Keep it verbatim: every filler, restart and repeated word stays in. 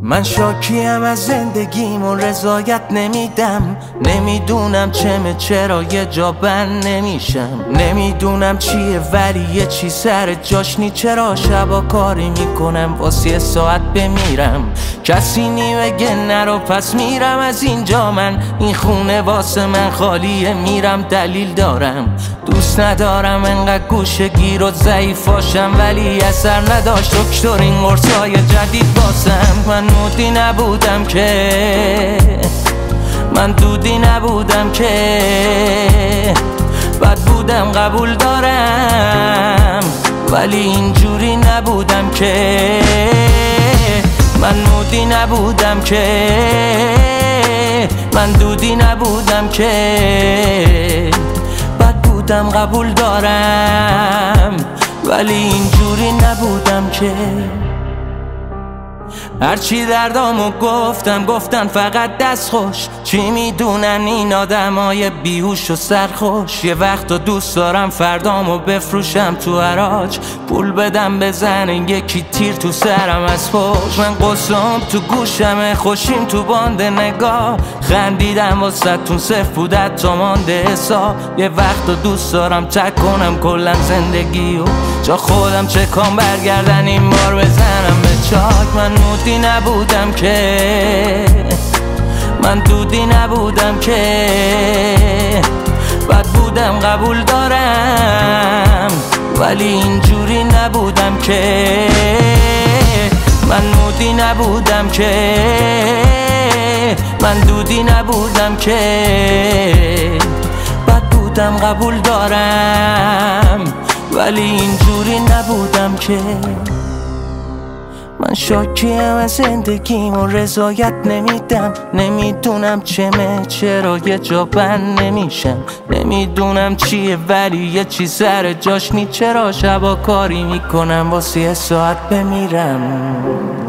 من شاکیم از زندگیم و رضایت نمیدم. نمیدونم چمه چرا یه جا بند نمیشم. نمیدونم چیه ولی یه چی سر جاش نی. چرا شبا کاری میکنم واسه یه ساعت بمیرم. کسی نمیگه نرو پس میرم از اینجا. من این خونه واسه من خالیه میرم دلیل دارم. دوست ندارم انقدر گوشه گیر و ضعیف باشم ولی اثر نداشت دکتر این قرصای جدید باسم. من مودی نبودم که من دودی نبودم که بد بودم قبول دارم ولی اینجوری نبودم که. من مودی نبودم که من دودی نبودم که بد بودم قبول دارم ولی اینجوری نبودم که. هرچی دردامو گفتم گفتن فقط دست خوش. چی میدونن این آدمای بیهوش و سرخوش. یه وقت و دوست دارم فردامو بفروشم تو حراج. پول بدم بزنن یکی تیر تو سرم از پشت. من قصام تو گوشمه خوشیم تو باند نگاه. خندیدم واسه صفر بودت تا مانده حساب. یه وقت و دوست دارم تک کنم کلن زندگی و جا خودم چکام برگردن این بار بزنم به چاک. من مودی نبودم که من دودی نبودم که بد بودم قبول دارم ولی اینجوری نبودم که. من مودی نبودم که من دودی نبودم که بد بودم قبول دارم ولی اینجوری نبودم که. من شاکیم از زندگیم و رضایت نمیدم. نمیدونم چمه چرا یه جا بند نمیشم. نمیدونم چیه ولی یه چی سر جاش نی. چرا شبا کاری میکنم واسه یه ساعت بمیرم.